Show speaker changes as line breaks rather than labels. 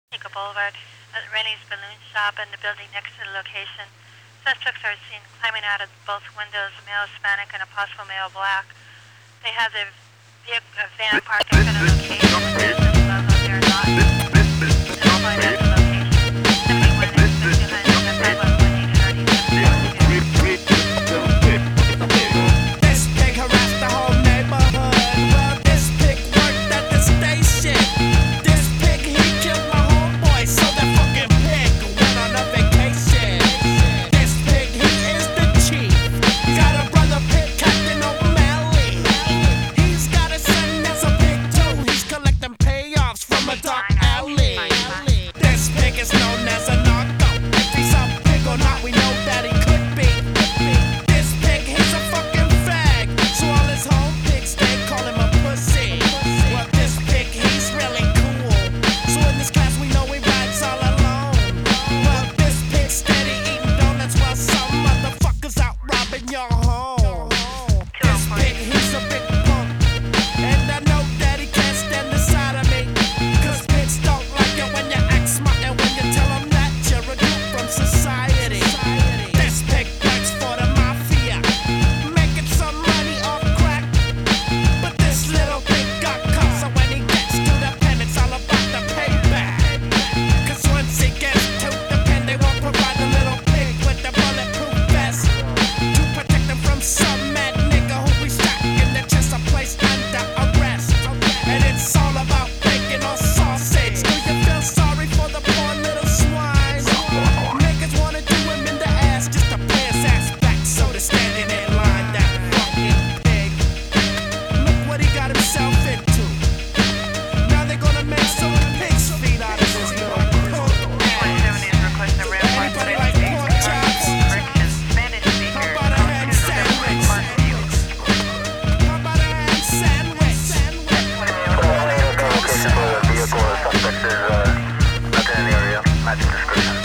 Nika Boulevard at Rennie's Balloon Shop and the building next to the location. Suspects are seen climbing out of both windows, a male Hispanic and a possible male black. They have their van parked in front of the location with the business logo. They are not employed at the location. Somebody went and stood behind the 511-830-72.
This pig harassed the whole neighborhood. Well, this pig worked at the station. This pig, he killed my homeboy, so that fucking pig went on a vacation. This pig, he is the chief. Got a brother pig, Captain O'Malley. He's got a son that's a pig too. He's collecting payoffs from a dark alley. This pig is known as a narco. If he's a pig or not, we know that he could be. This pig, he's a fucking fag. So all his home pigs, they call him a pussy. Well, this pig, he's really cool. So in this class, we know he rides all alone. Well, this pig steady eating donuts while some motherfuckers out robbing your home. This pig, he's a big punk. And I know that he can't stand the sight of me. Cause pigs don't like it when you act smart and when you tell them that you're a group from society. This pig works for the mafia, making some money off crack. But this little pig got caught, so when he gets to the pen, it's all about the payback. Cause once he gets to the pen, they won't provide the little pig with the bulletproof vest to protect him from some mad nigga who we shot in the chest or placed under arrest. And it's all about bacon or sausage. Do you feel sorry for the poor little swine? Niggas wanna do him in the ass just to pay his ass back, so they're standing in line. That fucking pig. Look what he got himself into. Now they're gonna make some pig's feet out of his little punk ass. Anybody like pork chops? How about a ham sandwich? How about a ham sandwich?
Location for the vehicle. Suspect is nothing in the area. Matching description.